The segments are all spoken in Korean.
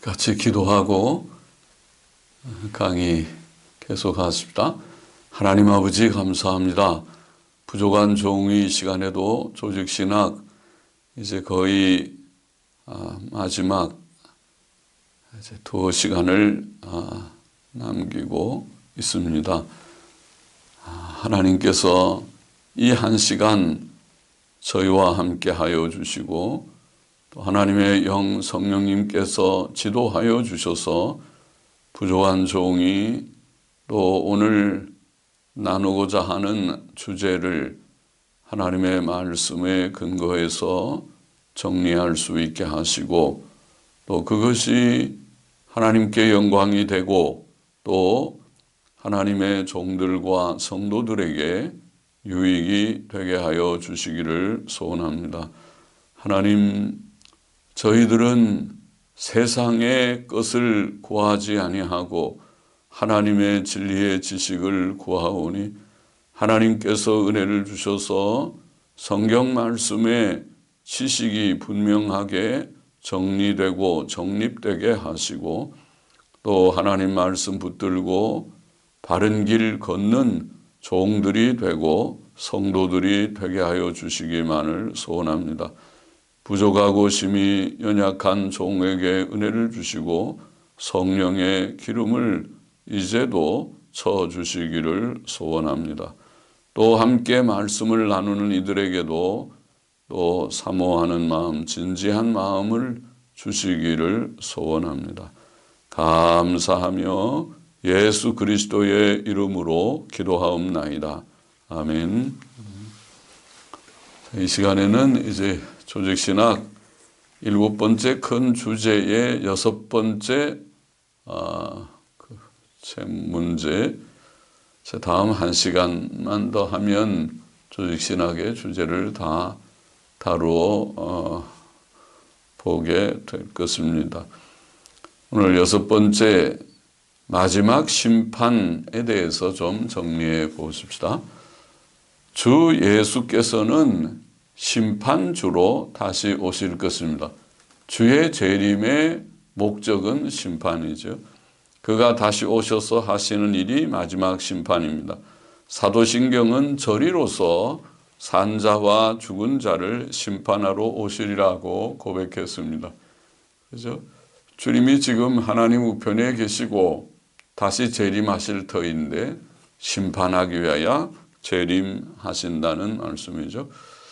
같이 기도하고 강의 계속하십시다. 하나님 아버지 감사합니다. 부족한 종의 시간에도 조직신학 이제 거의 마지막 이제 2시간을 남기고 있습니다. 하나님께서 이 1시간 저희와 함께 하여 주시고 또 하나님의 영 성령님께서 지도하여 주셔서 부족한 종이 또 오늘 나누고자 하는 주제를 하나님의 말씀에 근거해서 정리할 수 있게 하시고 또 그것이 하나님께 영광이 되고 또 하나님의 종들과 성도들에게 유익이 되게 하여 주시기를 소원합니다. 하나님, 저희들은 세상의 것을 구하지 아니하고 하나님의 진리의 지식을 구하오니 하나님께서 은혜를 주셔서 성경 말씀에 지식이 분명하게 정리되고 정립되게 하시고 또 하나님 말씀 붙들고 바른 길 걷는 종들이 되고 성도들이 되게 하여 주시기만을 소원합니다. 부족하고 심히 연약한 종에게 은혜를 주시고 성령의 기름을 이제도 쳐주시기를 소원합니다. 또 함께 말씀을 나누는 이들에게도 또 사모하는 마음, 진지한 마음을 주시기를 소원합니다. 감사하며 예수 그리스도의 이름으로 기도하옵나이다. 아멘. 이 시간에는 이제 조직신학 7번째 큰 주제의 6번째 문제, 다음 1시간만 더 하면 조직신학의 주제를 다 다루어 보게 될 것입니다. 오늘 6번째 마지막 심판에 대해서 좀 정리해 보십시다. 주 예수께서는 심판주로 다시 오실 것입니다. 주의 재림의 목적은 심판이죠. 그가 다시 오셔서 하시는 일이 마지막 심판입니다. 사도신경은 저리로서 산자와 죽은 자를 심판하러 오시리라고 고백했습니다. 그죠? 주님이 지금 하나님 우편에 계시고 다시 재림하실 터인데 심판하기 위하여 재림하신다는 말씀이죠.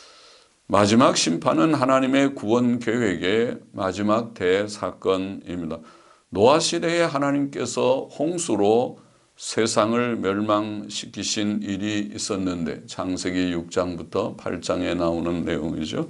마지막 심판은 하나님의 구원 계획의 마지막 대사건입니다. 노아 시대에 하나님께서 홍수로 세상을 멸망시키신 일이 있었는데 창세기 6장부터 8장에 나오는 내용이죠.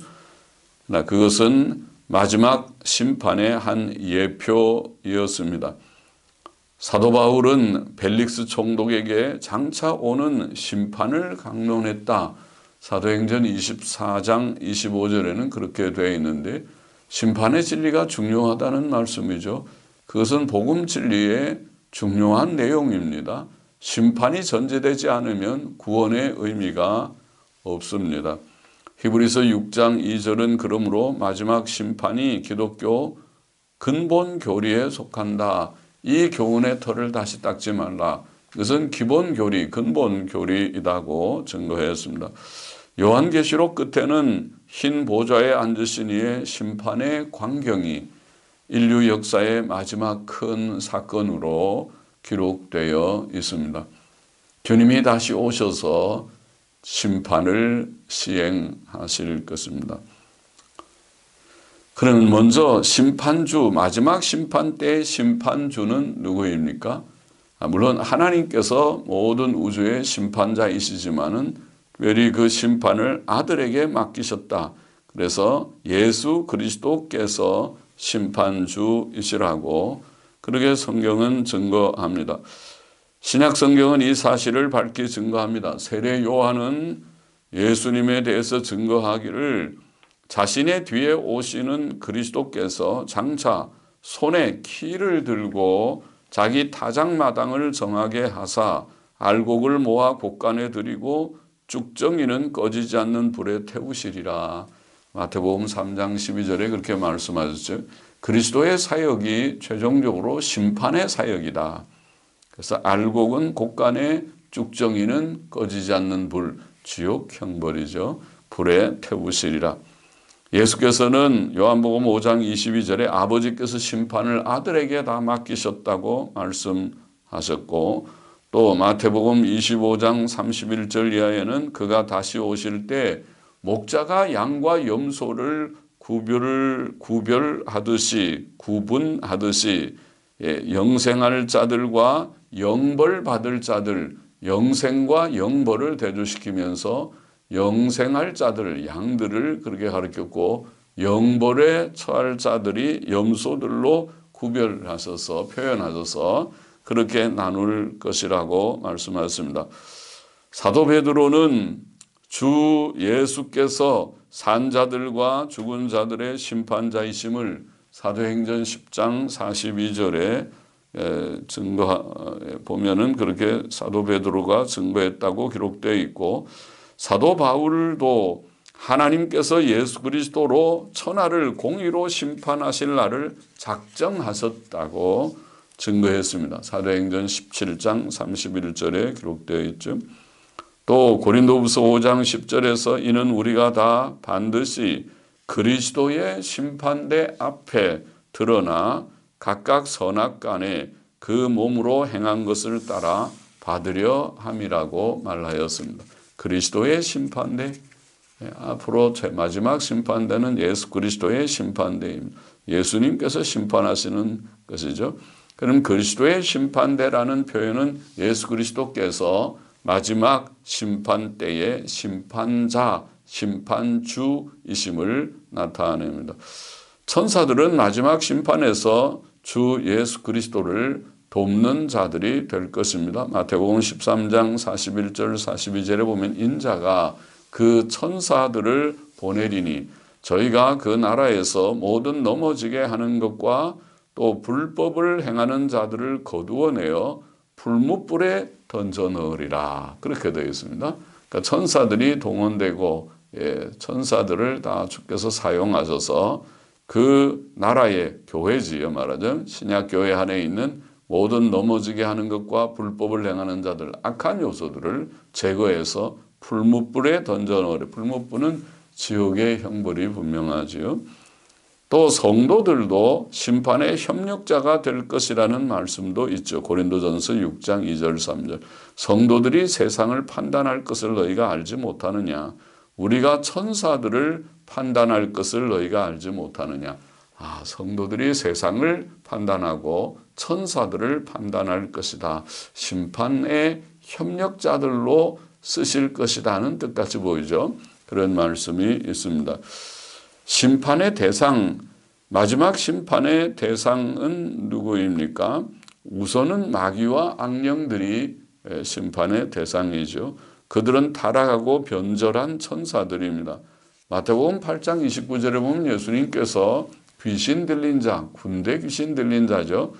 그것은 마지막 심판의 한 예표이었습니다. 사도 바울은 벨릭스 총독에게 장차 오는 심판을 강론했다. 사도행전 24장 25절에는 그렇게 되어 있는데 심판의 진리가 중요하다는 말씀이죠. 그것은 복음 진리의 중요한 내용입니다. 심판이 전제되지 않으면 구원의 의미가 없습니다. 히브리서 6장 2절은 그러므로 마지막 심판이 기독교 근본 교리에 속한다. 이 교훈의 털을 다시 닦지 말라. 이것은 기본 교리, 근본 교리이라고 증거했습니다. 요한계시록 끝에는 흰 보좌에 앉으신 이의 심판의 광경이 인류 역사의 마지막 큰 사건으로 기록되어 있습니다. 주님이 다시 오셔서 심판을 시행하실 것입니다. 그러면 먼저 심판주, 마지막 심판 때의 심판주는 누구입니까? 물론 하나님께서 모든 우주의 심판자이시지만은 특별히 그 심판을 아들에게 맡기셨다. 그래서 예수 그리스도께서 심판주이시라고 그렇게 성경은 증거합니다. 신약 성경은 이 사실을 밝히 증거합니다. 세례 요한은 예수님에 대해서 증거하기를 자신의 뒤에 오시는 그리스도께서 장차 손에 키를 들고 자기 타작마당을 정하게 하사 알곡을 모아 곳간에 들이고 쭉정이는 꺼지지 않는 불에 태우시리라. 마태복음 3장 12절에 그렇게 말씀하셨죠. 그리스도의 사역이 최종적으로 심판의 사역이다. 그래서 알곡은 곡간에 쭉정이는 꺼지지 않는 불, 지옥 형벌이죠. 불에 태우시리라. 예수께서는 요한복음 5장 22절에 아버지께서 심판을 아들에게 다 맡기셨다고 말씀하셨고, 또 마태복음 25장 31절 이하에는 그가 다시 오실 때 목자가 양과 염소를 구분하듯이 영생할 자들과 영벌 받을 자들, 영생과 영벌을 대조시키면서 영생할 자들, 양들을 그렇게 가르쳤고, 영벌에 처할 자들이 염소들로 구별하셔서 표현하셔서 그렇게 나눌 것이라고 말씀하셨습니다. 사도 베드로는 주 예수께서 산 자들과 죽은 자들의 심판자이심을 사도행전 10장 42절에 보면은 그렇게 사도 베드로가 증거했다고 기록되어 있고, 사도 바울도 하나님께서 예수 그리스도로 천하를 공의로 심판하실 날을 작정하셨다고 증거했습니다. 사도행전 17장 31절에 기록되어 있죠. 또 고린도후서 5장 10절에서 이는 우리가 다 반드시 그리스도의 심판대 앞에 드러나 각각 선악간에 그 몸으로 행한 것을 따라 받으려 함이라고 말하였습니다. 그리스도의 심판대, 앞으로 마지막 심판대는 예수 그리스도의 심판대입니다. 예수님께서 심판하시는 것이죠. 그럼 그리스도의 심판대라는 표현은 예수 그리스도께서 마지막 심판 때의 심판자, 심판주이심을 나타냅니다. 천사들은 마지막 심판에서 주 예수 그리스도를 돕는 자들이 될 것입니다. 마태복음 13장 41절 42절에 보면 인자가 그 천사들을 보내리니 저희가 그 나라에서 모든 넘어지게 하는 것과 또 불법을 행하는 자들을 거두어내어 풀무불에 던져 넣으리라. 그렇게 되어 있습니다. 그러니까 천사들이 동원되고 천사들을 다 주께서 사용하셔서 그 나라의 교회지요 말하자면 신약교회 안에 있는 모든 넘어지게 하는 것과 불법을 행하는 자들, 악한 요소들을 제거해서 풀무불에 던져 넣으리라. 풀무불은 지옥의 형벌이 분명하지요. 또 성도들도 심판의 협력자가 될 것이라는 말씀도 있죠. 고린도전서 6장 2절 3절. 성도들이 세상을 판단할 것을 너희가 알지 못하느냐. 우리가 천사들을 판단할 것을 너희가 알지 못하느냐. 성도들이 세상을 판단하고 천사들을 판단할 것이다. 심판의 협력자들로 쓰실 것이라는 뜻같이 보이죠. 그런 말씀이 있습니다. 심판의 대상, 마지막 심판의 대상은 누구입니까? 우선은 마귀와 악령들이 심판의 대상이죠. 그들은 타락하고 변절한 천사들입니다. 마태복음 8장 29절에 보면 예수님께서 귀신 들린 자, 군대 귀신 들린 자죠.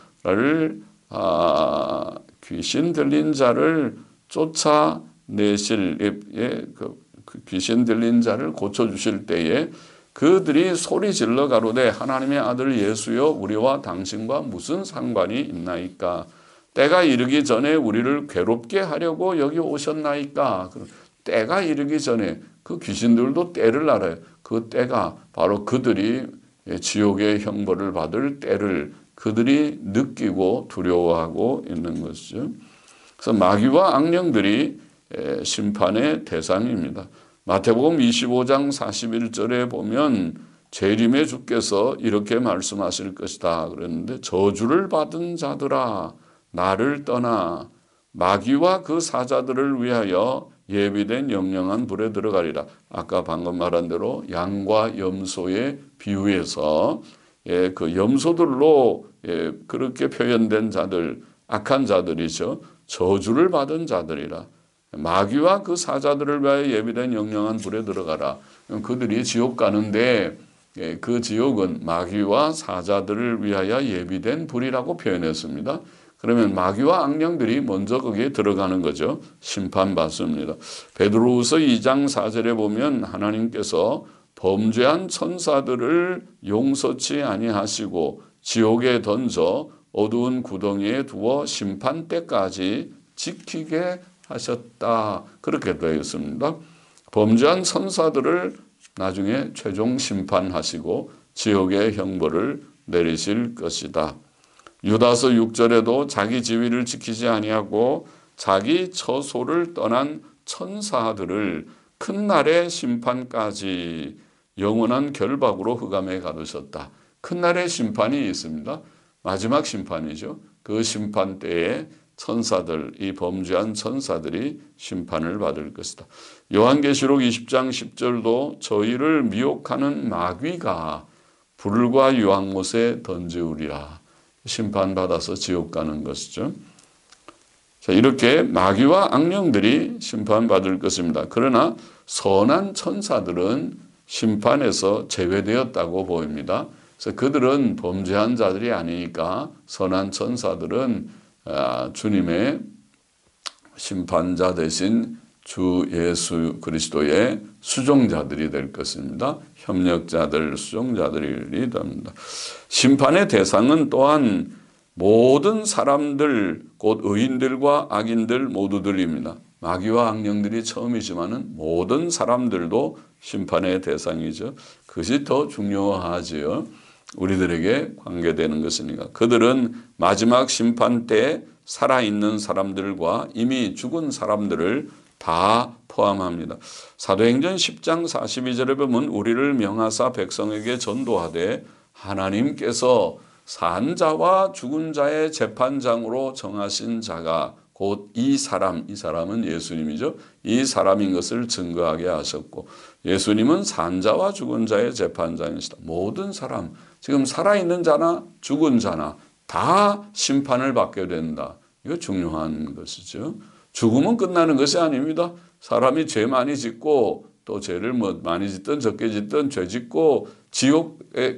귀신 들린 자를 쫓아내실, 귀신 들린 자를 고쳐주실 때에 그들이 소리 질러 가로되 하나님의 아들 예수여 우리와 당신과 무슨 상관이 있나이까? 때가 이르기 전에 우리를 괴롭게 하려고 여기 오셨나이까? 때가 이르기 전에 그 귀신들도 때를 알아요. 그 때가 바로 그들이 지옥의 형벌을 받을 때를 그들이 느끼고 두려워하고 있는 것이죠. 그래서 마귀와 악령들이 심판의 대상입니다. 마태복음 25장 41절에 보면 재림의 주께서 이렇게 말씀하실 것이다 그랬는데 저주를 받은 자들아 나를 떠나 마귀와 그 사자들을 위하여 예비된 영영한 불에 들어가리라. 아까 방금 말한 대로 양과 염소의 비유에서 그 염소들로 그렇게 표현된 자들, 악한 자들이죠. 저주를 받은 자들이라. 마귀와 그 사자들을 위하여 예비된 영영한 불에 들어가라. 그들이 지옥 가는데 그 지옥은 마귀와 사자들을 위하여 예비된 불이라고 표현했습니다. 그러면 마귀와 악령들이 먼저 거기에 들어가는 거죠. 심판받습니다. 베드로후서 2장 4절에 보면 하나님께서 범죄한 천사들을 용서치 아니하시고 지옥에 던져 어두운 구덩이에 두어 심판 때까지 지키게 하셨다. 그렇게 되어 있습니다. 범죄한 천사들을 나중에 최종 심판하시고 지옥의 형벌을 내리실 것이다. 유다서 6절에도 자기 지위를 지키지 아니하고 자기 처소를 떠난 천사들을 큰 날의 심판까지 영원한 결박으로 흑암에 가두셨다. 큰 날의 심판이 있습니다. 마지막 심판이죠. 그 심판 때에 천사들, 이 범죄한 천사들이 심판을 받을 것이다. 요한계시록 20장 10절도 저희를 미혹하는 마귀가 불과 유황못에 던지우리라. 심판받아서 지옥 가는 것이죠. 자, 이렇게 마귀와 악령들이 심판받을 것입니다. 그러나 선한 천사들은 심판에서 제외되었다고 보입니다. 그래서 그들은 범죄한 자들이 아니니까 선한 천사들은 주님의 심판자 대신 주 예수 그리스도의 수종자들이 될 것입니다. 협력자들, 수종자들이 됩니다. 심판의 대상은 또한 모든 사람들, 곧 의인들과 악인들 모두들입니다. 마귀와 악령들이 처음이지만은 모든 사람들도 심판의 대상이죠. 그것이 더 중요하지요. 우리들에게 관계되는 것이니까. 그들은 마지막 심판 때 살아있는 사람들과 이미 죽은 사람들을 다 포함합니다. 사도행전 10장 42절에 보면 우리를 명하사 백성에게 전도하되 하나님께서 산 자와 죽은 자의 재판장으로 정하신 자가 곧 이 사람은 예수님이죠. 이 사람인 것을 증거하게 하셨고 예수님은 산 자와 죽은 자의 재판장이시다. 모든 사람, 지금 살아있는 자나 죽은 자나 다 심판을 받게 된다. 이거 중요한 것이죠. 죽으면 끝나는 것이 아닙니다. 사람이 죄 많이 짓고 또 죄를 많이 짓든 적게 짓든 죄 짓고 지옥에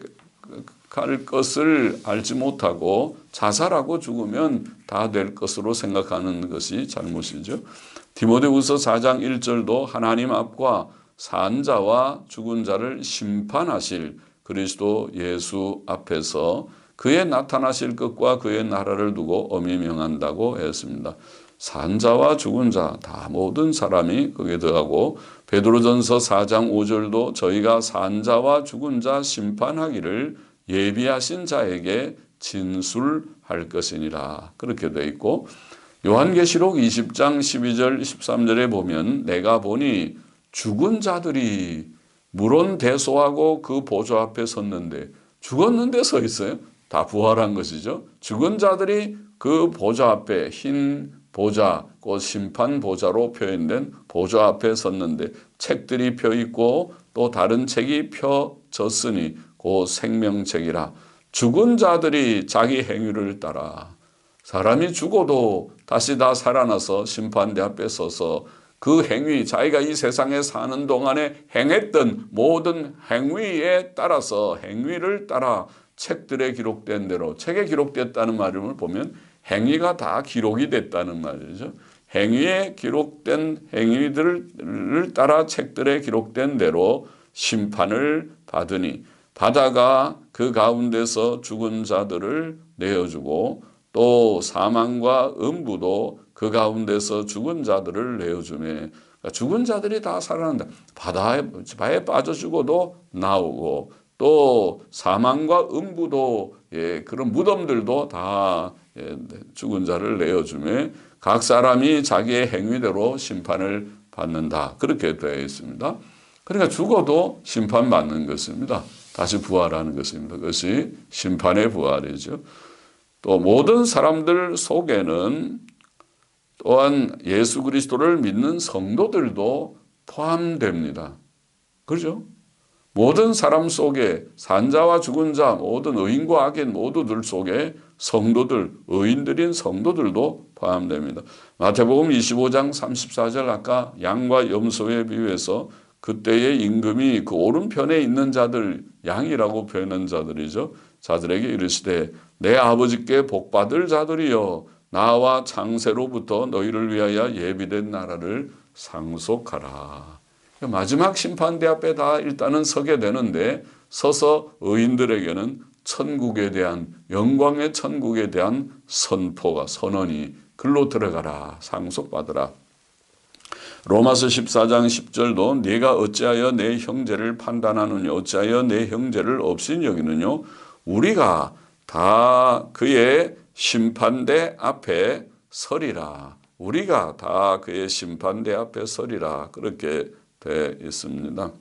갈 것을 알지 못하고 자살하고 죽으면 다 될 것으로 생각하는 것이 잘못이죠. 디모데후서 4장 1절도 하나님 앞과 산 자와 죽은 자를 심판하실 그리스도 예수 앞에서 그의 나타나실 것과 그의 나라를 두고 엄히 명한다고 했습니다. 산 자와 죽은 자 다 모든 사람이 거기에 들어가고 베드로전서 4장 5절도 저희가 산 자와 죽은 자 심판하기를 예비하신 자에게 진술할 것이니라. 그렇게 되어 있고 요한계시록 20장 12절 13절에 보면 내가 보니 죽은 자들이 물론 대소하고 그 보좌 앞에 섰는데 죽었는데 서 있어요. 다 부활한 것이죠. 죽은 자들이 그 보좌 앞에 흰 보좌, 곧 심판 보좌로 표현된 보좌 앞에 섰는데 책들이 펴 있고 또 다른 책이 펴졌으니 그 생명책이라. 죽은 자들이 자기 행위를 따라 사람이 죽어도 다시 다 살아나서 심판대 앞에 서서 그 행위, 자기가 이 세상에 사는 동안에 행했던 모든 행위에 따라서 행위를 따라 책들에 기록된 대로, 책에 기록됐다는 말을 보면 행위가 다 기록이 됐다는 말이죠. 행위에 기록된 행위들을 따라 책들에 기록된 대로 심판을 받으니 바다가 그 가운데서 죽은 자들을 내어주고 또 사망과 음부도 그 가운데서 죽은 자들을 내어주매 그러니까 죽은 자들이 다 살아난다. 바다에 빠져 죽어도 나오고 또 사망과 음부도 그런 무덤들도 다 죽은 자를 내어주매 각 사람이 자기의 행위대로 심판을 받는다. 그렇게 되어 있습니다. 그러니까 죽어도 심판받는 것입니다. 다시 부활하는 것입니다. 그것이 심판의 부활이죠. 또 모든 사람들 속에는 또한 예수 그리스도를 믿는 성도들도 포함됩니다. 그렇죠? 모든 사람 속에 산자와 죽은 자, 모든 의인과 악인 모두들 속에 성도들, 의인들인 성도들도 포함됩니다. 마태복음 25장 34절 아까 양과 염소에 비유해서 그때의 임금이 그 오른편에 있는 자들, 양이라고 표현한 자들이죠. 자들에게 이르시되 내 아버지께 복받을 자들이여 나와 창세로부터 너희를 위하여 예비된 나라를 상속하라. 마지막 심판대 앞에 다 일단은 서게 되는데 서서 의인들에게는 천국에 대한 영광의 천국에 대한 선언이 글로 들어가라 상속받으라. 로마서 14장 10절도 네가 어찌하여 내 형제를 판단하느냐 어찌하여 내 형제를 없인 여기느뇨 우리가 다 그의 심판대 앞에 서리라. 우리가 다 그의 심판대 앞에 서리라. 그렇게 되어 있습니다.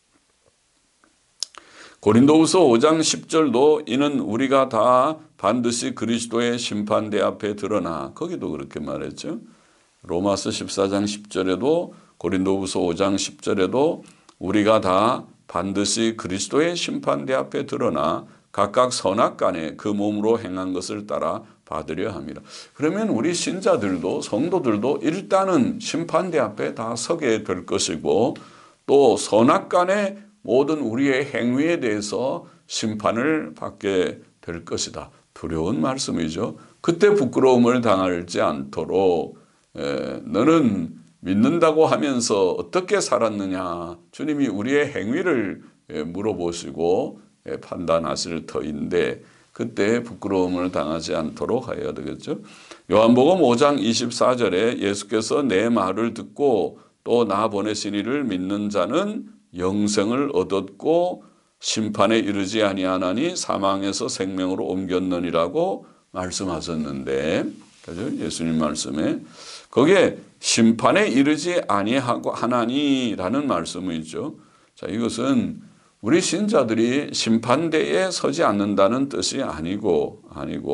고린도후서 5장 10절도 이는 우리가 다 반드시 그리스도의 심판대 앞에 드러나 거기도 그렇게 말했죠. 로마서 14장 10절에도 고린도후서 5장 10절에도 우리가 다 반드시 그리스도의 심판대 앞에 드러나 각각 선악간에 그 몸으로 행한 것을 따라 받으려 합니다. 그러면 우리 신자들도 성도들도 일단은 심판대 앞에 다 서게 될 것이고 또 선악간에 모든 우리의 행위에 대해서 심판을 받게 될 것이다. 두려운 말씀이죠. 그때 부끄러움을 당하지 않도록 너는 믿는다고 하면서 어떻게 살았느냐 주님이 우리의 행위를 물어보시고 판단하실 터인데 그때 부끄러움을 당하지 않도록 해야 되겠죠. 요한복음 5장 24절에 예수께서 내 말을 듣고 또 나 보내신 이를 믿는 자는 영생을 얻었고 심판에 이르지 아니하나니 사망에서 생명으로 옮겼느니라고 말씀하셨는데 그죠? 예수님 말씀에 거기에 심판에 이르지 아니하나니라는 말씀이 있죠. 자, 이것은 우리 신자들이 심판대에 서지 않는다는 뜻이 아니고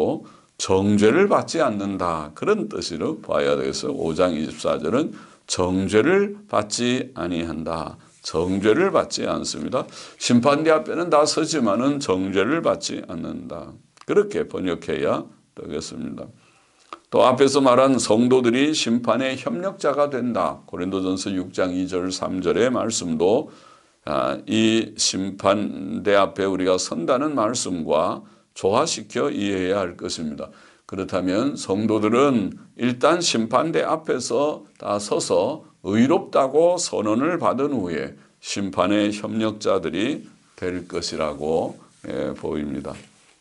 정죄를 받지 않는다 그런 뜻으로 봐야 되겠어요. 5장 24절은 정죄를 받지 아니한다. 정죄를 받지 않습니다. 심판대 앞에는 다 서지만은 정죄를 받지 않는다. 그렇게 번역해야 되겠습니다. 또 앞에서 말한 성도들이 심판의 협력자가 된다. 고린도전서 6장 2절 3절의 말씀도 이 심판대 앞에 우리가 선다는 말씀과 조화시켜 이해해야 할 것입니다. 그렇다면 성도들은 일단 심판대 앞에서 다 서서 의롭다고 선언을 받은 후에 심판의 협력자들이 될 것이라고 보입니다.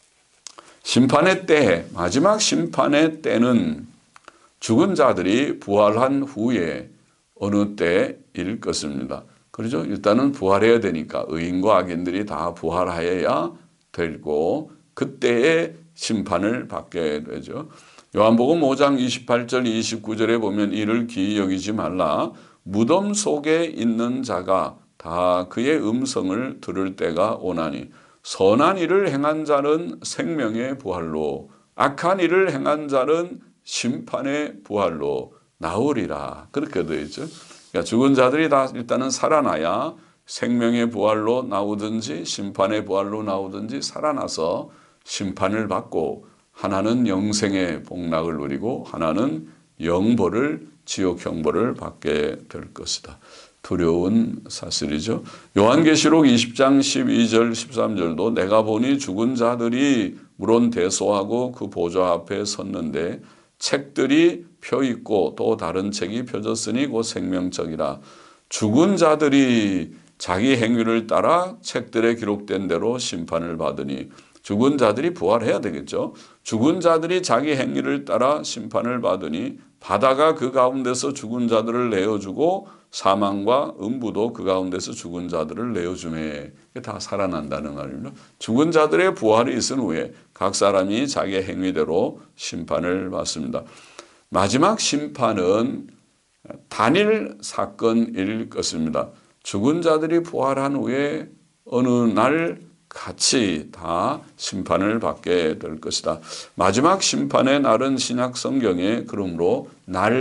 심판의 때, 마지막 심판의 때는 죽은 자들이 부활한 후에 어느 때일 것입니다. 그렇죠? 일단은 부활해야 되니까 의인과 악인들이 다 부활하여야 되고 그때의 심판을 받게 되죠. 요한복음 5장 28절 29절에 보면 이를 기이 여기지 말라. 무덤 속에 있는 자가 다 그의 음성을 들을 때가 오나니 선한 일을 행한 자는 생명의 부활로 악한 일을 행한 자는 심판의 부활로 나오리라. 그렇게 되어 있죠. 그러니까 죽은 자들이 다 일단은 살아나야 생명의 부활로 나오든지 심판의 부활로 나오든지 살아나서 심판을 받고 하나는 영생의 복락을 누리고 하나는 영벌을 지옥 형벌을 받게 될 것이다. 두려운 사실이죠. 요한계시록 20장 12절 13절도 내가 보니 죽은 자들이 물론 대소하고 그 보좌 앞에 섰는데 책들이 펴 있고 또 다른 책이 펴졌으니 곧 생명책이라. 죽은 자들이 자기 행위를 따라 책들에 기록된 대로 심판을 받으니 죽은 자들이 부활해야 되겠죠. 죽은 자들이 자기 행위를 따라 심판을 받으니 바다가 그 가운데서 죽은 자들을 내어주고 사망과 음부도 그 가운데서 죽은 자들을 내어주매 다 살아난다는 말입니다. 죽은 자들의 부활이 있은 후에 각 사람이 자기의 행위대로 심판을 받습니다. 마지막 심판은 단일 사건일 것입니다. 죽은 자들이 부활한 후에 어느 날 같이 다 심판을 받게 될 것이다. 마지막 심판의 날은 신약 성경에 그러므로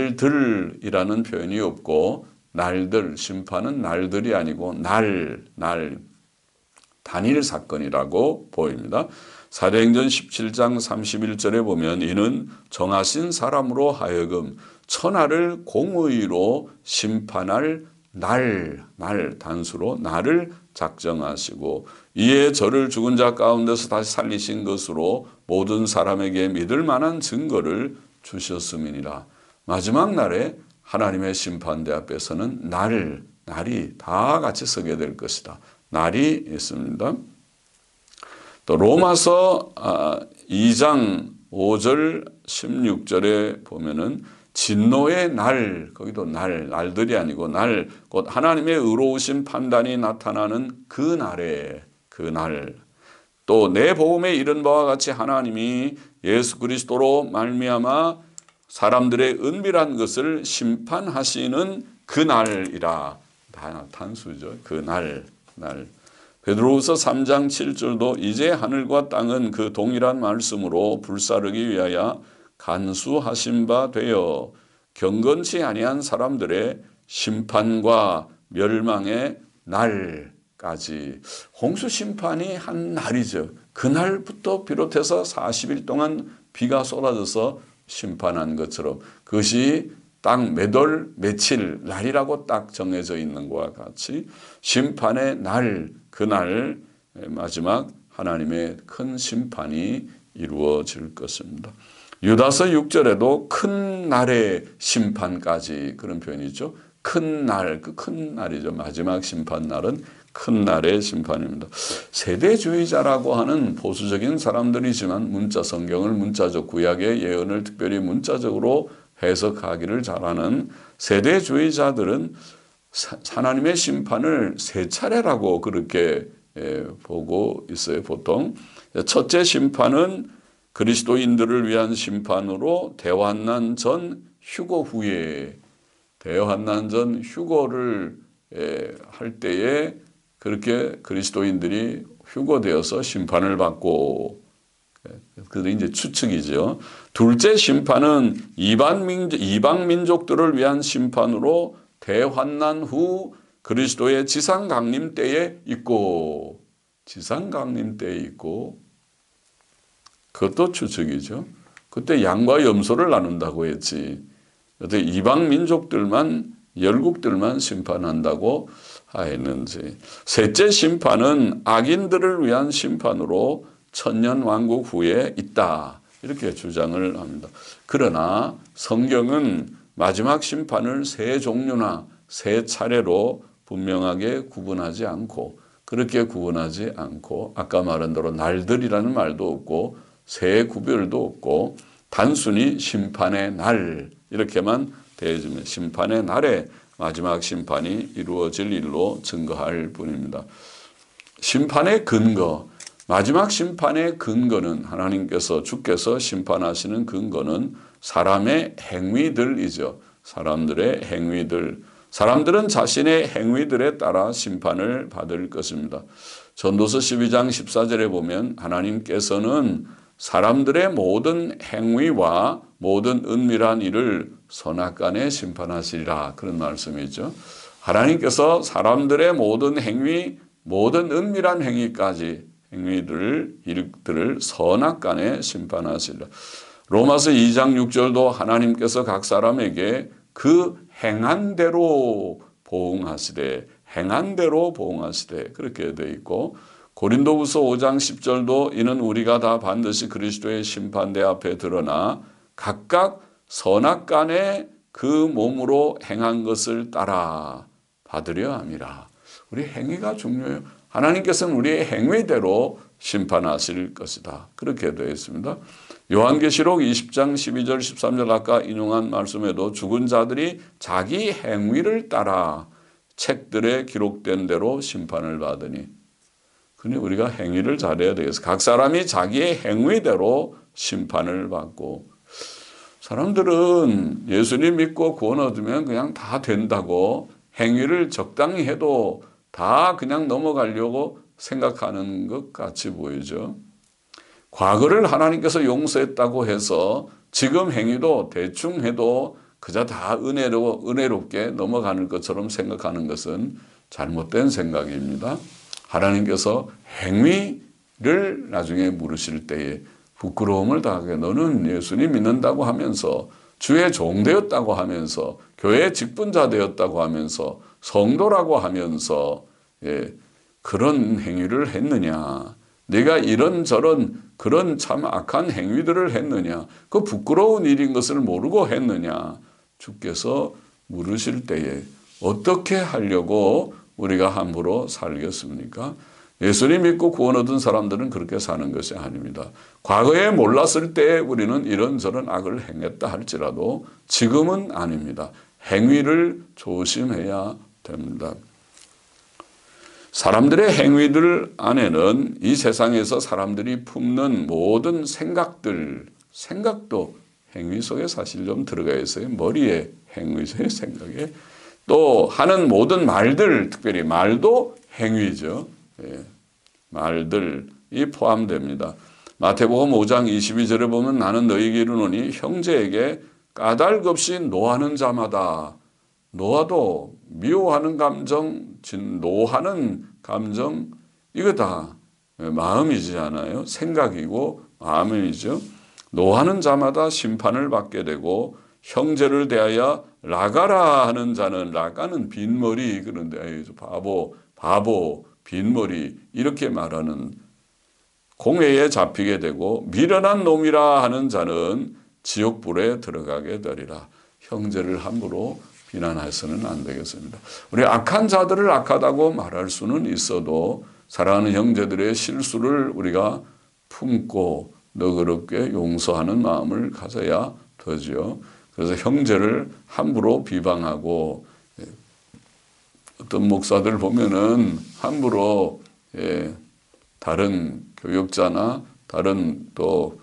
날들이라는 표현이 없고 날들, 심판은 날들이 아니고 날, 단일 사건이라고 보입니다. 사도행전 17장 31절에 보면 이는 정하신 사람으로 하여금 천하를 공의로 심판할 날, 단수로 날을 작정하시고 이에 저를 죽은 자 가운데서 다시 살리신 것으로 모든 사람에게 믿을 만한 증거를 주셨음이니라. 마지막 날에 하나님의 심판대 앞에서는 날이 다 같이 서게 될 것이다. 날이 있습니다. 또 로마서 2장 5절 16절에 보면은 진노의 날, 거기도 날들이 아니고 날, 곧 하나님의 의로우신 판단이 나타나는 그 날에, 그 날. 또 내 복음에 이른 바와 같이 하나님이 예수 그리스도로 말미암아 사람들의 은밀한 것을 심판하시는 그 날이라. 단수죠. 그 날. 베드로후서 3장 7절도 이제 하늘과 땅은 그 동일한 말씀으로 불사르기 위하여 간수하신 바 되어 경건치 아니한 사람들의 심판과 멸망의 날까지. 홍수 심판이 한 날이죠. 그날부터 비롯해서 40일 동안 비가 쏟아져서 심판한 것처럼 그것이 딱 몇 월 며칠 날이라고 딱 정해져 있는 것과 같이 심판의 날, 그날 마지막 하나님의 큰 심판이 이루어질 것입니다. 유다서 6절에도 큰 날의 심판까지 그런 표현이죠. 큰 날, 그 큰 날이죠. 마지막 심판날은 큰 날의 심판입니다. 세대주의자라고 하는 보수적인 사람들이지만 문자 성경을 문자적 구약의 예언을 특별히 문자적으로 해석하기를 잘하는 세대주의자들은 하나님의 심판을 세 차례라고 그렇게 보고 있어요. 보통 첫째 심판은 그리스도인들을 위한 심판으로 대환난 전 휴거 후에, 대환난 전 휴거를 할 때에 그렇게 그리스도인들이 휴거되어서 심판을 받고, 그게 이제 추측이죠. 둘째 심판은 이방 민족들을 위한 심판으로 대환난 후 그리스도의 지상 강림 때에 있고, 지상 강림 때에 있고, 그것도 추측이죠. 그때 양과 염소를 나눈다고 했지. 그때 이방 민족들만, 열국들만 심판한다고 했는지. 셋째 심판은 악인들을 위한 심판으로 천년 왕국 후에 있다. 이렇게 주장을 합니다. 그러나 성경은 마지막 심판을 세 종류나 세 차례로 분명하게 구분하지 않고, 그렇게 구분하지 않고, 아까 말한 대로 날들이라는 말도 없고 세 구별도 없고 단순히 심판의 날 이렇게만 대해주면 심판의 날에 마지막 심판이 이루어질 일로 증거할 뿐입니다. 심판의 근거, 마지막 심판의 근거는 하나님께서 주께서 심판하시는 근거는 사람의 행위들이죠. 사람들의 행위들. 사람들은 자신의 행위들에 따라 심판을 받을 것입니다. 전도서 12장 14절에 보면 하나님께서는 사람들의 모든 행위와 모든 은밀한 일을 선악간에 심판하시리라. 그런 말씀이죠. 하나님께서 사람들의 모든 행위, 모든 은밀한 행위까지 일들을 선악간에 심판하시리라. 로마서 2장 6절도 하나님께서 각 사람에게 그 행한 대로 보응하시되, 행한 대로 보응하시되 그렇게 되어 있고, 고린도후서 5장 10절도 이는 우리가 다 반드시 그리스도의 심판대 앞에 드러나 각각 선악간에 그 몸으로 행한 것을 따라 받으려 함이라. 우리 행위가 중요해요. 하나님께서는 우리의 행위대로 심판하실 것이다. 그렇게 되어 있습니다. 요한계시록 20장 12절 13절 아까 인용한 말씀에도 죽은 자들이 자기 행위를 따라 책들에 기록된 대로 심판을 받으니, 그러니 우리가 행위를 잘해야 되겠어. 각 사람이 자기의 행위대로 심판을 받고, 사람들은 예수님 믿고 구원 얻으면 그냥 다 된다고 행위를 적당히 해도 다 그냥 넘어가려고 생각하는 것 같이 보이죠. 과거를 하나님께서 용서했다고 해서 지금 행위도 대충 해도 그저 다 은혜롭게 넘어가는 것처럼 생각하는 것은 잘못된 생각입니다. 하나님께서 행위를 나중에 물으실 때에 부끄러움을 당하게, 너는 예수님 믿는다고 하면서 주의 종 되었다고 하면서 교회 직분자 되었다고 하면서 성도라고 하면서 그런 행위를 했느냐, 네가 이런저런 그런 참 악한 행위들을 했느냐, 그 부끄러운 일인 것을 모르고 했느냐, 주께서 물으실 때에 어떻게 하려고 우리가 함부로 살겠습니까? 예수님 믿고 구원 얻은 사람들은 그렇게 사는 것이 아닙니다. 과거에 몰랐을 때 우리는 이런저런 악을 행했다 할지라도 지금은 아닙니다. 행위를 조심해야 됩니다. 사람들의 행위들 안에는 이 세상에서 사람들이 품는 모든 생각도 행위 속에 사실 좀 들어가 있어요. 머리에, 행위 속에, 생각에. 또 하는 모든 말들, 특별히 말도 행위죠. 예, 말들이 포함됩니다. 마태복음 5장 22절에 보면 나는 너희에게 이르노니 형제에게 까닭 없이 노하는 자마다, 노하도 미워하는 감정, 노하는 감정, 이거 다 마음이잖아요. 생각이고 마음이죠. 노하는 자마다 심판을 받게 되고 형제를 대하여 라가라 하는 자는, 라가는 빈머리, 그런데 바보, 빈머리 이렇게 말하는, 공회에 잡히게 되고 미련한 놈이라 하는 자는 지옥불에 들어가게 되리라. 형제를 함부로 비난해서는 안 되겠습니다. 우리 악한 자들을 악하다고 말할 수는 있어도 사랑하는 형제들의 실수를 우리가 품고 너그럽게 용서하는 마음을 가져야 되죠. 그래서 형제를 함부로 비방하고, 어떤 목사들 보면은 함부로 다른 교역자나 다른 또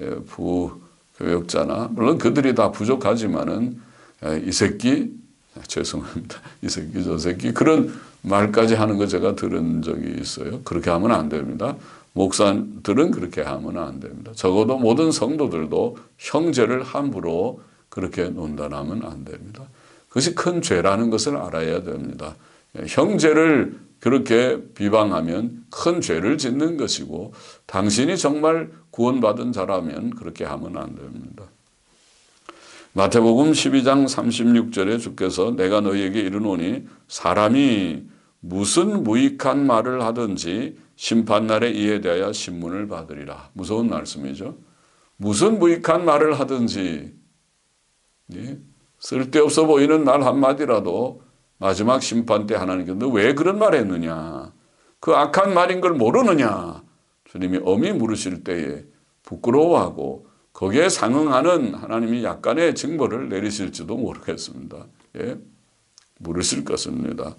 부교역자나, 물론 그들이 다 부족하지만은 이 새끼, 죄송합니다, 이 새끼 저 새끼, 그런 말까지 하는 거 제가 들은 적이 있어요. 그렇게 하면 안 됩니다. 목사들은 그렇게 하면 안 됩니다. 적어도 모든 성도들도 형제를 함부로 그렇게 논단하면 안 됩니다. 그것이 큰 죄라는 것을 알아야 됩니다. 형제를 그렇게 비방하면 큰 죄를 짓는 것이고, 당신이 정말 구원받은 자라면 그렇게 하면 안 됩니다. 마태복음 12장 36절에 주께서 내가 너희에게 이르노니 사람이 무슨 무익한 말을 하든지 심판날에 이에 대하여 신문을 받으리라. 무서운 말씀이죠. 무슨 무익한 말을 하든지, 쓸데없어 보이는 말 한마디라도 마지막 심판 때 하나님께서 너 왜 그런 말 했느냐, 그 악한 말인 걸 모르느냐, 주님이 엄히 물으실 때에 부끄러워하고 거기에 상응하는 하나님이 약간의 징벌을 내리실지도 모르겠습니다. 예, 물으실 것입니다.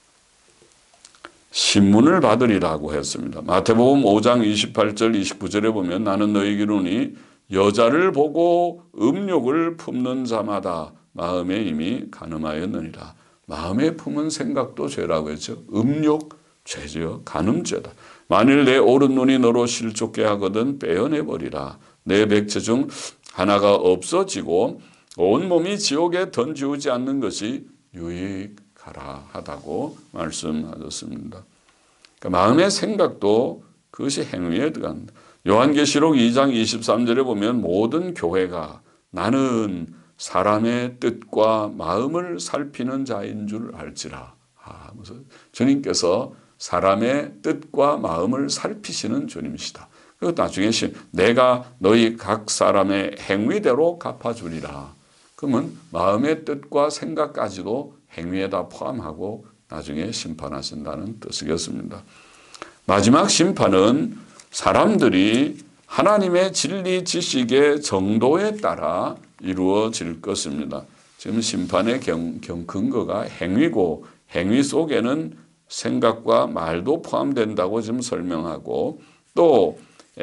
신문을 받으리라고 했습니다. 마태복음 5장 28절 29절에 보면 나는 너희에게 이르노니 여자를 보고 음욕을 품는 자마다 마음에 이미 간음하였느니라. 마음에 품은 생각도 죄라고 했죠. 음욕 죄죠. 간음죄다. 만일 내 오른눈이 너로 실족게 하거든 빼어내버리라. 내 백체 중 하나가 없어지고 온몸이 지옥에 던지우지 않는 것이 유익하라 하다고 말씀하셨습니다. 그러니까 마음의 생각도 그것이 행위에 들어간다. 요한계시록 2장 23절에 보면 모든 교회가 나는 사람의 뜻과 마음을 살피는 자인 줄 알지라. 무슨 주님께서 사람의 뜻과 마음을 살피시는 주님이시다. 그리고 나중에 내가 너희 각 사람의 행위대로 갚아주리라. 그러면 마음의 뜻과 생각까지도 행위에다 포함하고 나중에 심판하신다는 뜻이겠습니다. 마지막 심판은 사람들이 하나님의 진리 지식의 정도에 따라 이루어질 것입니다. 지금 심판의 근거가 행위고 행위 속에는 생각과 말도 포함된다고 지금 설명하고, 또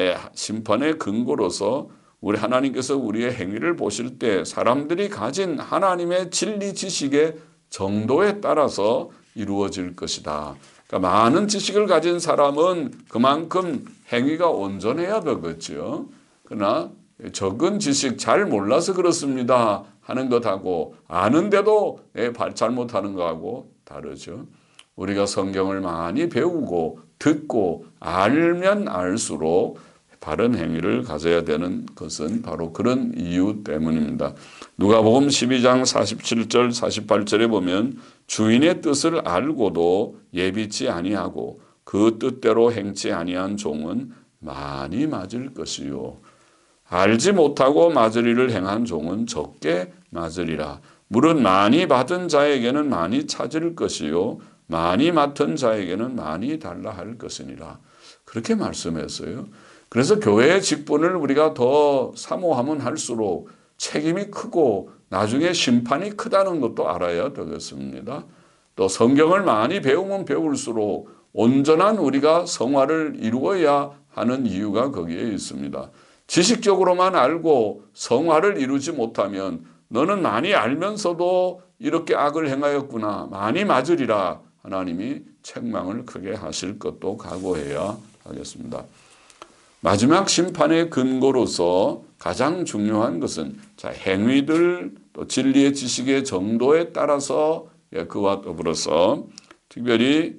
심판의 근거로서 우리 하나님께서 우리의 행위를 보실 때 사람들이 가진 하나님의 진리 지식의 정도에 따라서 이루어질 것이다. 그러니까 많은 지식을 가진 사람은 그만큼 행위가 온전해야 되겠죠. 그러나 적은 지식, 잘 몰라서 그렇습니다 하는 것하고 아는데도 잘못하는 것하고 다르죠. 우리가 성경을 많이 배우고 듣고 알면 알수록 바른 행위를 가져야 되는 것은 바로 그런 이유 때문입니다. 누가복음 12장 47절 48절에 보면 주인의 뜻을 알고도 예비치 아니하고 그 뜻대로 행치 아니한 종은 많이 맞을 것이요 알지 못하고 맞을 일을 행한 종은 적게 맞으리라. 물은 많이 받은 자에게는 많이 찾을 것이요 많이 맡은 자에게는 많이 달라 할 것이니라. 그렇게 말씀했어요. 그래서 교회의 직분을 우리가 더 사모하면 할수록 책임이 크고 나중에 심판이 크다는 것도 알아야 되겠습니다. 또 성경을 많이 배우면 배울수록 온전한 우리가 성화를 이루어야 하는 이유가 거기에 있습니다. 지식적으로만 알고 성화를 이루지 못하면 너는 많이 알면서도 이렇게 악을 행하였구나. 많이 맞으리라. 하나님이 책망을 크게 하실 것도 각오해야 하겠습니다. 마지막 심판의 근거로서 가장 중요한 것은 행위들 또 진리의 지식의 정도에 따라서 그와 더불어서 특별히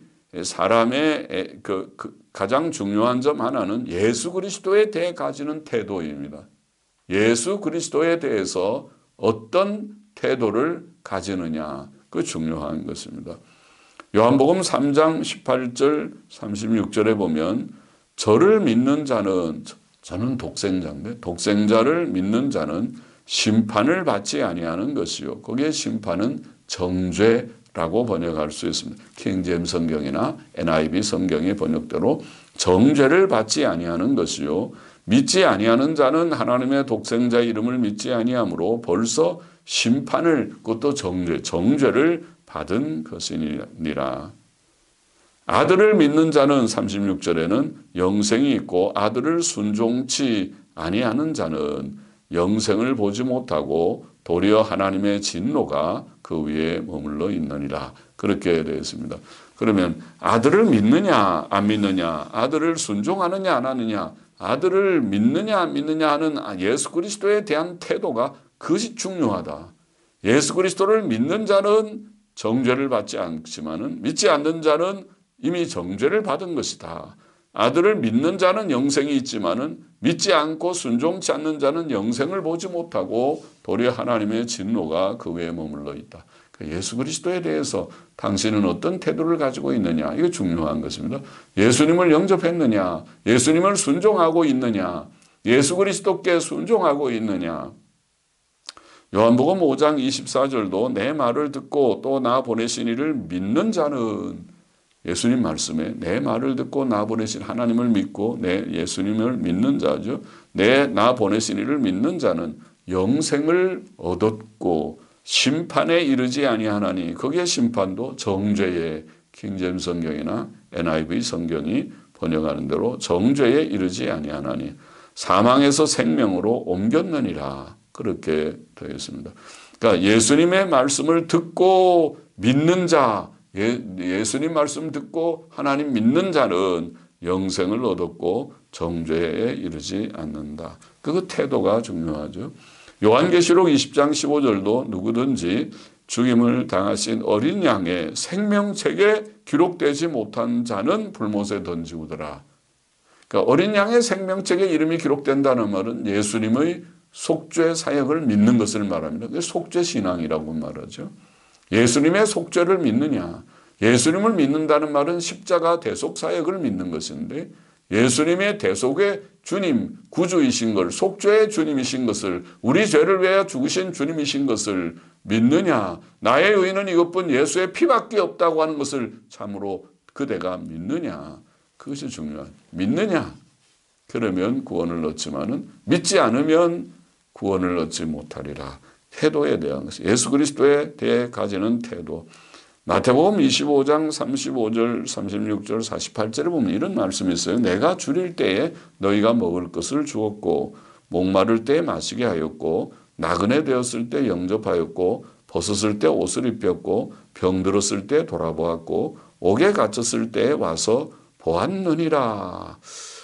사람의 가장 중요한 점 하나는 예수 그리스도에 대해 가지는 태도입니다. 예수 그리스도에 대해서 어떤 태도를 가지느냐, 그 중요한 것입니다. 요한복음 3장 18절 36절에 보면 저를 믿는 자는, 저는 독생자인데 독생자를 믿는 자는 심판을 받지 아니하는 것이요. 거기에 심판은 정죄라고 번역할 수 있습니다. 킹제임스 성경이나 NIV 성경의 번역대로 정죄를 받지 아니하는 것이요. 믿지 아니하는 자는 하나님의 독생자 이름을 믿지 아니하므로 벌써 심판을, 그것도 정죄를 받은 것이니라. 아들을 믿는 자는 36절에는 영생이 있고 아들을 순종치 아니하는 자는 영생을 보지 못하고 도리어 하나님의 진노가 그 위에 머물러 있느니라. 그렇게 되어 있습니다. 그러면 아들을 믿느냐 안 믿느냐, 아들을 순종하느냐 안 하느냐, 아들을 믿느냐 안 믿느냐 하는 예수 그리스도에 대한 태도가 그것이 중요하다. 예수 그리스도를 믿는 자는 정죄를 받지 않지만은 믿지 않는 자는 이미 정죄를 받은 것이다. 아들을 믿는 자는 영생이 있지만은 믿지 않고 순종치 않는 자는 영생을 보지 못하고 도리어 하나님의 진노가 그 위에 머물러 있다. 예수 그리스도에 대해서 당신은 어떤 태도를 가지고 있느냐, 이거 중요한 것입니다. 예수님을 영접했느냐, 예수님을 순종하고 있느냐, 예수 그리스도께 순종하고 있느냐. 요한복음 5장 24절도 내 말을 듣고 또 나 보내신 이를 믿는 자는, 예수님 말씀에 내 말을 듣고 나 보내신 하나님을 믿고 내 예수님을 믿는 자죠. 나 보내신 이를 믿는 자는 영생을 얻었고 심판에 이르지 아니하나니, 거기에 심판도 정죄에, 킹제임스 성경이나 NIV 성경이 번역하는 대로 정죄에 이르지 아니하나니 사망에서 생명으로 옮겼느니라. 그렇게 되겠습니다. 그러니까 예수님의 말씀을 듣고 믿는 자, 예수님 말씀 듣고 하나님 믿는 자는 영생을 얻었고 정죄에 이르지 않는다. 그 태도가 중요하죠. 요한계시록 20장 15절도 누구든지 죽임을 당하신 어린 양의 생명책에 기록되지 못한 자는 불못에 던지우더라. 그러니까 어린 양의 생명책에 이름이 기록된다는 말은 예수님의 속죄 사역을 믿는 것을 말합니다. 그게 속죄 신앙이라고 말하죠. 예수님의 속죄를 믿느냐. 예수님을 믿는다는 말은 십자가 대속 사역을 믿는 것인데, 예수님의 대속의 주님, 구주이신 걸, 속죄의 주님이신 것을, 우리 죄를 위하여 죽으신 주님이신 것을 믿느냐. 나의 의는 이것뿐 예수의 피밖에 없다고 하는 것을 참으로 그대가 믿느냐. 그것이 중요한. 믿느냐. 그러면 구원을 얻지만은 믿지 않으면 구원을 얻지 못하리라. 태도에 대한 것이, 예수 그리스도에 대해 가지는 태도. 마태복음 25장 35절, 36절, 48절에 보면 이런 말씀이 있어요. 내가 줄일 때에 너희가 먹을 것을 주었고, 목마를 때에 마시게 하였고, 나그네 되었을 때 영접하였고, 벗었을 때 옷을 입혔고, 병들었을 때 돌아보았고, 옥에 갇혔을 때에 와서 보았느니라.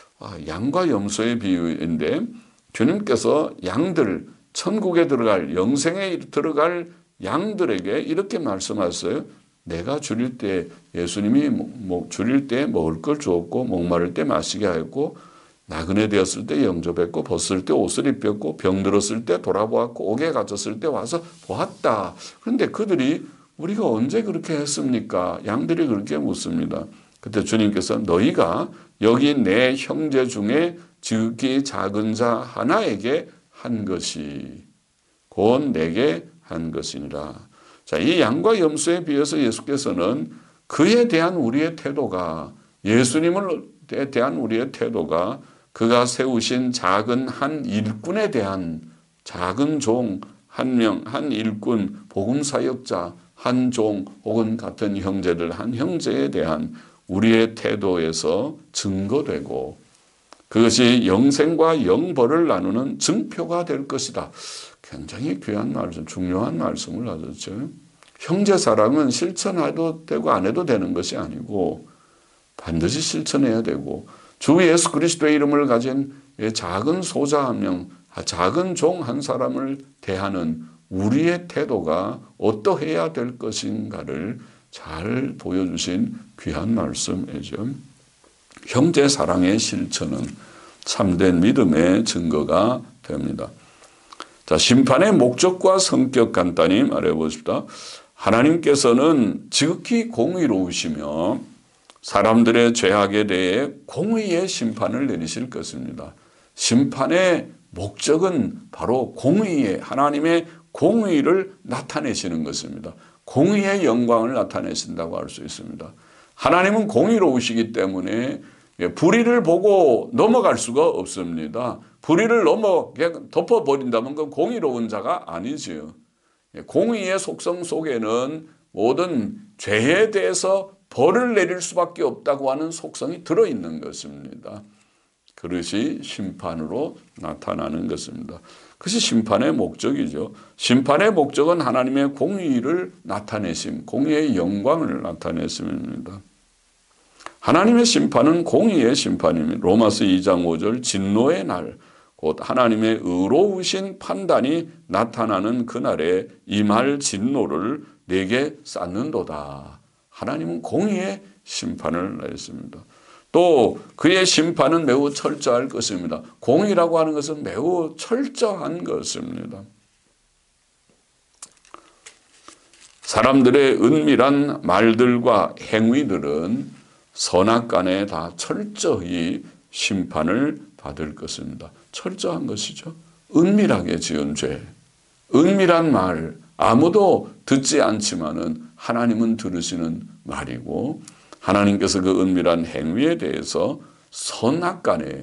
양과 염소의 비유인데, 주님께서 양들, 천국에 들어갈, 영생에 들어갈 양들에게 이렇게 말씀하셨어요. 내가 줄일 때, 예수님이 줄일 때 먹을 걸 주었고, 목마를 때 마시게 하였고, 나그네 되었을 때 영접했고, 벗을 때 옷을 입혔고, 병들었을 때 돌아보았고, 옥에 갇혔을 때 와서 보았다. 그런데 그들이 우리가 언제 그렇게 했습니까? 양들이 그렇게 묻습니다. 그때 주님께서 너희가 여기 내 형제 중에 지극히 작은 자 하나에게 한 것이 곧 내게 한 것이니라. 자, 이 양과 염소에 비해서 예수께서는 그에 대한 우리의 태도가, 예수님에 대한 우리의 태도가 그가 세우신 작은 한 일꾼에 대한, 작은 종 한 명, 한 일꾼, 복음 사역자 한 종 혹은 같은 형제들 한 형제에 대한 우리의 태도에서 증거되고 그것이 영생과 영벌을 나누는 증표가 될 것이다. 굉장히 귀한 말씀, 중요한 말씀을 하셨죠. 형제 사랑은 실천해도 되고 안 해도 되는 것이 아니고 반드시 실천해야 되고, 주 예수 그리스도의 이름을 가진 작은 소자 한 명, 작은 종 한 사람을 대하는 우리의 태도가 어떠해야 될 것인가를 잘 보여주신 귀한 말씀이죠. 형제 사랑의 실천은 참된 믿음의 증거가 됩니다. 자, 심판의 목적과 성격 간단히 말해 보십시다. 하나님께서는 지극히 공의로우시며 사람들의 죄악에 대해 공의의 심판을 내리실 것입니다. 심판의 목적은 바로 공의의, 하나님의 공의를 나타내시는 것입니다. 공의의 영광을 나타내신다고 할 수 있습니다. 하나님은 공의로우시기 때문에 불의를 보고 넘어갈 수가 없습니다. 불의를 그냥 덮어버린다면 그건 공의로운 자가 아니지요. 공의의 속성 속에는 모든 죄에 대해서 벌을 내릴 수밖에 없다고 하는 속성이 들어있는 것입니다. 그것이 심판으로 나타나는 것입니다. 그것이 심판의 목적이죠. 심판의 목적은 하나님의 공의를 나타내심, 공의의 영광을 나타내심입니다. 하나님의 심판은 공의의 심판입니다. 로마서 2장 5절 진노의 날, 곧 하나님의 의로우신 판단이 나타나는 그날에 임할 진노를 내게 쌓는도다. 하나님은 공의의 심판을 내렸습니다. 또 그의 심판은 매우 철저할 것입니다. 공의라고 하는 것은 매우 철저한 것입니다. 사람들의 은밀한 말들과 행위들은 선악간에 다 철저히 심판을 받을 것입니다. 철저한 것이죠. 은밀하게 지은 죄, 은밀한 말, 아무도 듣지 않지만은 하나님은 들으시는 말이고, 하나님께서 그 은밀한 행위에 대해서 선악간에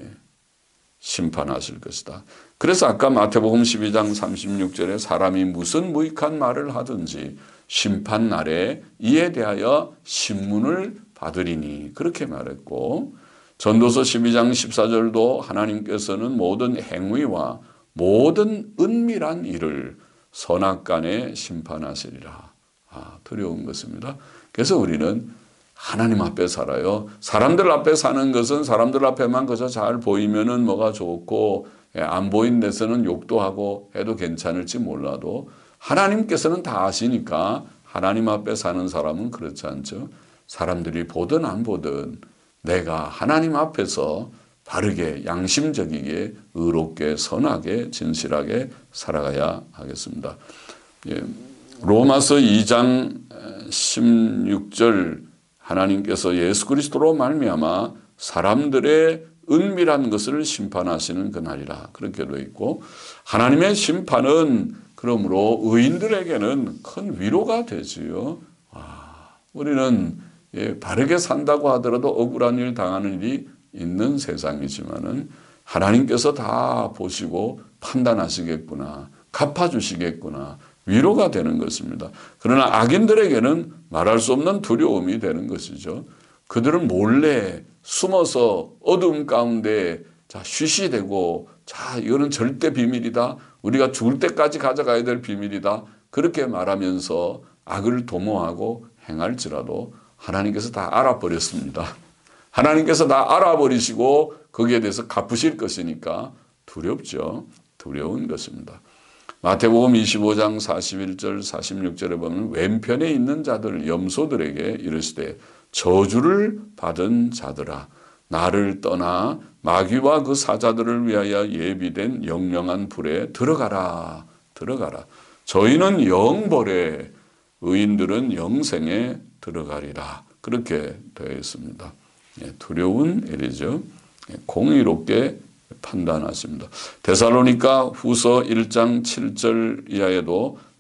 심판하실 것이다. 그래서 아까 마태복음 12장 36절에 사람이 무슨 무익한 말을 하든지 심판 날에 이에 대하여 신문을 받으리니 그렇게 말했고, 전도서 12장 14절도 하나님께서는 모든 행위와 모든 은밀한 일을 선악간에 심판하시리라. 두려운 것입니다. 그래서 우리는 하나님 앞에 살아요. 사람들 앞에 사는 것은 사람들 앞에만 그저 잘 보이면은 뭐가 좋고, 안 보인 데서는 욕도 하고 해도 괜찮을지 몰라도 하나님께서는 다 아시니까 하나님 앞에 사는 사람은 그렇지 않죠. 사람들이 보든 안 보든 내가 하나님 앞에서 바르게, 양심적이게, 의롭게, 선하게, 진실하게 살아가야 하겠습니다. 로마서 2장 16절 하나님께서 예수 그리스도로 말미암아 사람들의 은밀한 것을 심판하시는 그날이라 그렇게 되어 있고, 하나님의 심판은 그러므로 의인들에게는 큰 위로가 되지요. 우리는 바르게 산다고 하더라도 억울한 일 당하는 일이 있는 세상이지만은 하나님께서 다 보시고 판단하시겠구나, 갚아주시겠구나, 위로가 되는 것입니다. 그러나 악인들에게는 말할 수 없는 두려움이 되는 것이죠. 그들은 몰래 숨어서 어두움 가운데 쉬쉬대고, 이거는 절대 비밀이다, 우리가 죽을 때까지 가져가야 될 비밀이다, 그렇게 말하면서 악을 도모하고 행할지라도 하나님께서 다 알아버렸습니다. 하나님께서 다 알아버리시고 거기에 대해서 갚으실 것이니까 두렵죠. 두려운 것입니다. 마태복음 25장 41절 46절에 보면 왼편에 있는 자들 염소들에게 이르시되 저주를 받은 자들아, 나를 떠나 마귀와 그 사자들을 위하여 예비된 영영한 불에 들어가라. 들어가라. 저희는 영벌에, 의인들은 영생에 들어가리라. 그렇게 되어 있습니다. 두려운 일이죠. 공의롭게 판단하십니다. 데살로니가 후서 1장 7절 이하에도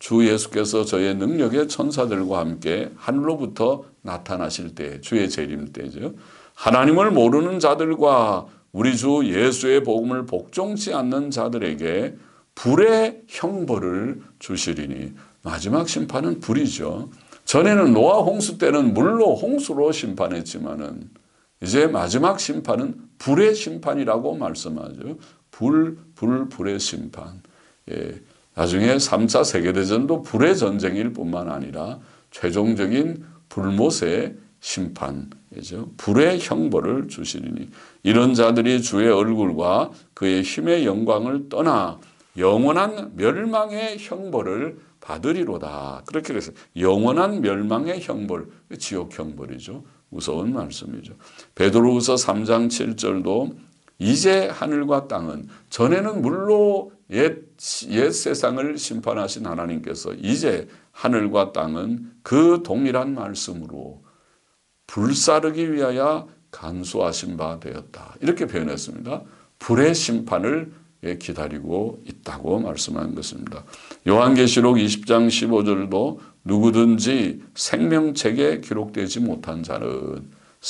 주 예수께서 저의 능력의 천사들과 함께 하늘로부터 나타나실 때, 주의 재림 때죠. 하나님을 모르는 자들과 우리 주 예수의 복음을 복종치 않는 자들에게 불의 형벌을 주시리니, 마지막 심판은 불이죠. 전에는 노아 홍수 때는 물로 홍수로 심판했지만은 이제 마지막 심판은 불의 심판이라고 말씀하죠. 불의 심판. 예, 나중에 3차 세계대전도 불의 전쟁일 뿐만 아니라 최종적인 불못의 심판이죠. 불의 형벌을 주시리니 이런 자들이 주의 얼굴과 그의 힘의 영광을 떠나 영원한 멸망의 형벌을 받으리로다. 그렇게 그랬어요. 영원한 멸망의 형벌, 지옥 형벌이죠. 무서운 말씀이죠. 베드로후서 3장 7절도 이제 하늘과 땅은, 전에는 물로 옛 세상을 심판하신 하나님께서 이제 하늘과 땅은 그 동일한 말씀으로 불사르기 위하여 간수하신 바 되었다. 이렇게 표현했습니다. 불의 심판을 기다리고 있다고 말씀한 것입니다. 요한계시록 20장 15절도 누구든지 생명책에 기록되지 못한 자는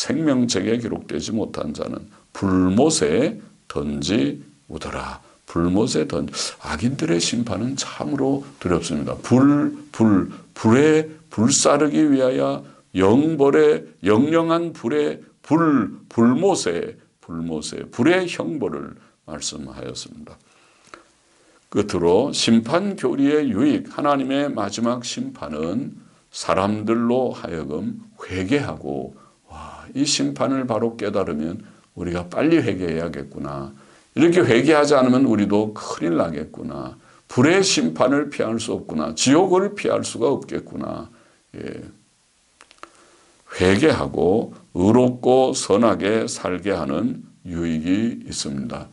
불못에 던지우더라. 불못에 악인들의 심판은 참으로 두렵습니다. 불에 불사르기 위하여 영영한 불못에 불의 형벌을 말씀하였습니다. 끝으로 심판 교리의 유익, 하나님의 마지막 심판은 사람들로 하여금 회개하고, 이 심판을 바로 깨달으면 우리가 빨리 회개해야겠구나. 이렇게 회개하지 않으면 우리도 큰일 나겠구나. 불의 심판을 피할 수 없구나. 지옥을 피할 수가 없겠구나. 회개하고 의롭고 선하게 살게 하는 유익이 있습니다.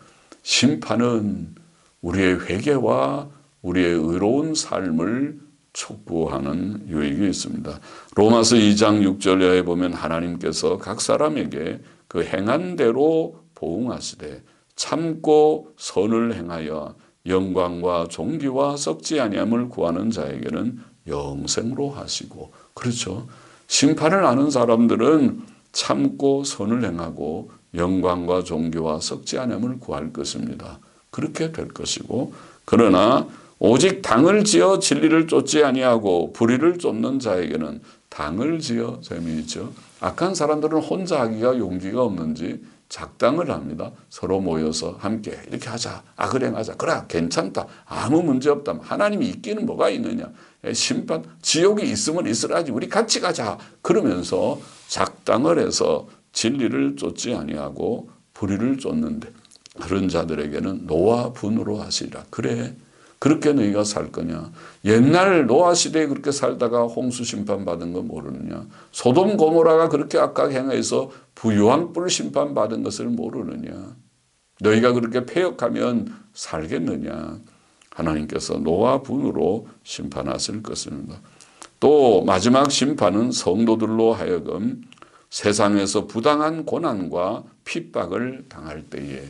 심판은 우리의 회개와 우리의 의로운 삶을 촉구하는 유익이 있습니다. 로마서 2장 6절에 보면 하나님께서 각 사람에게 그 행한 대로 보응하시되 참고 선을 행하여 영광과 존귀와 썩지 아니함을 구하는 자에게는 영생으로 하시고. 그렇죠. 심판을 아는 사람들은 참고 선을 행하고 영광과 존귀와 썩지 아니함을 구할 것입니다. 그렇게 될 것이고, 그러나 오직 당을 지어 진리를 쫓지 아니하고 불의를 쫓는 자에게는 당을 지어, 재미있죠. 악한 사람들은 혼자 하기가 용기가 없는지 작당을 합니다. 서로 모여서 함께 이렇게 하자, 악을 행하자, 그래 괜찮다, 아무 문제 없다. 하나님이 있기는 뭐가 있느냐, 심판 지옥이 있으면 있으라지, 우리 같이 가자, 그러면서 작당을 해서 진리를 쫓지 아니하고 불의를 쫓는데, 그런 자들에게는 노와 분으로 하시리라. 그래, 그렇게 너희가 살 거냐? 옛날 노아 시대에 그렇게 살다가 홍수 심판 받은 거 모르느냐? 소돔 고모라가 그렇게 악하게 행해서 부유한 뿔 심판 받은 것을 모르느냐? 너희가 그렇게 패역하면 살겠느냐? 하나님께서 노와 분으로 심판하실 것입니다. 또 마지막 심판은 성도들로 하여금 세상에서 부당한 고난과 핍박을 당할 때에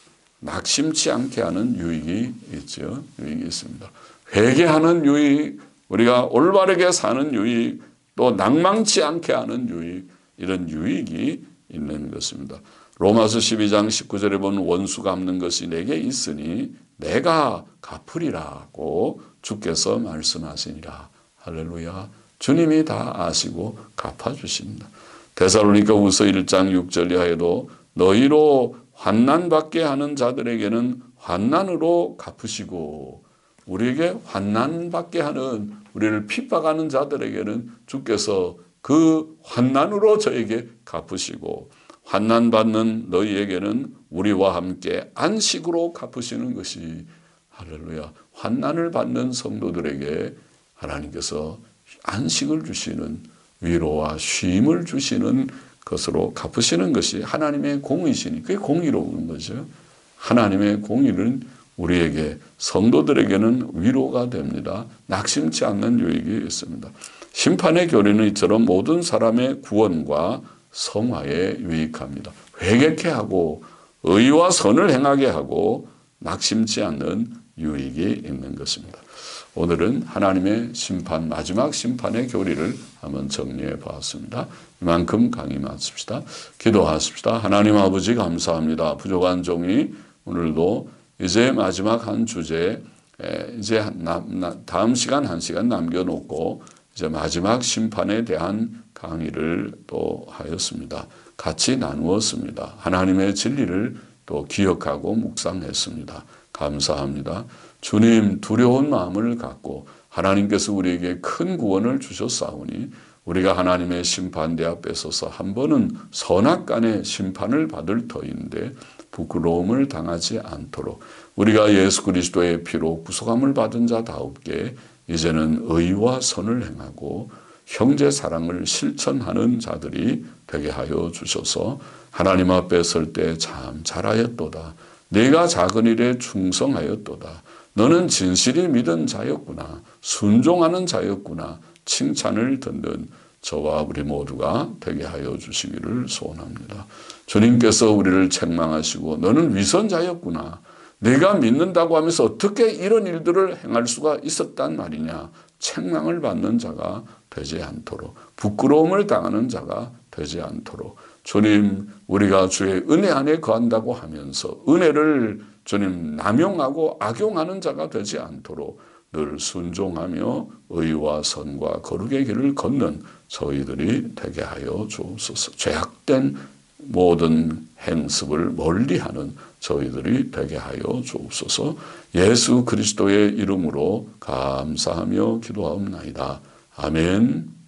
낙심치 않게 하는 유익이 있죠. 유익이 있습니다. 회개하는 유익, 우리가 올바르게 사는 유익, 또 낭망치 않게 하는 유익, 이런 유익이 있는 것입니다. 로마서 12장 19절에 보면 원수 갚는 것이 내게 있으니 내가 갚으리라고 주께서 말씀하시니라. 할렐루야. 주님이 다 아시고 갚아주십니다. 데살로니가후서 1장 6절 이하에도 너희로 환난받게 하는 자들에게는 환난으로 갚으시고, 우리에게 환난받게 하는, 우리를 핍박하는 자들에게는 주께서 그 환난으로 저에게 갚으시고, 환난받는 너희에게는 우리와 함께 안식으로 갚으시는 것이, 할렐루야, 환난을 받는 성도들에게 하나님께서 안식을 주시는, 위로와 쉼을 주시는 것으로 갚으시는 것이 하나님의 공의시니, 그게 공의로운 거죠. 하나님의 공의는 우리에게, 성도들에게는 위로가 됩니다. 낙심치 않는 유익이 있습니다. 심판의 교리는 이처럼 모든 사람의 구원과 성화에 유익합니다. 회개케 하고 의와 선을 행하게 하고 낙심치 않는 유익이 있는 것입니다. 오늘은 하나님의 심판, 마지막 심판의 교리를 한번 정리해 보았습니다. 이만큼 강의 마칩시다. 기도하십시다. 하나님 아버지 감사합니다. 부족한 종이 오늘도 이제 마지막 한 주제에 이제 다음 시간 1시간 남겨놓고 이제 마지막 심판에 대한 강의를 또 하였습니다. 같이 나누었습니다. 하나님의 진리를 또 기억하고 묵상했습니다. 감사합니다. 주님, 두려운 마음을 갖고 하나님께서 우리에게 큰 구원을 주셨사오니 우리가 하나님의 심판대 앞에 서서 한 번은 선악간의 심판을 받을 터인데 부끄러움을 당하지 않도록 우리가 예수 그리스도의 피로 구속함을 받은 자다옵게 이제는 의와 선을 행하고 형제 사랑을 실천하는 자들이 되게 하여 주셔서 하나님 앞에 설 때 참 잘하였도다. 내가 작은 일에 충성하였도다. 너는 진실이 믿은 자였구나. 순종하는 자였구나. 칭찬을 듣는 저와 우리 모두가 되게 하여 주시기를 소원합니다. 주님께서 우리를 책망하시고 너는 위선자였구나. 내가 믿는다고 하면서 어떻게 이런 일들을 행할 수가 있었단 말이냐. 책망을 받는 자가 되지 않도록, 부끄러움을 당하는 자가 되지 않도록 주님, 우리가 주의 은혜 안에 거한다고 하면서 은혜를 주님 남용하고 악용하는 자가 되지 않도록 늘 순종하며 의와 선과 거룩의 길을 걷는 저희들이 되게 하여 주옵소서. 죄악된 모든 행습을 멀리하는 저희들이 되게 하여 주옵소서. 예수 그리스도의 이름으로 감사하며 기도하옵나이다. 아멘.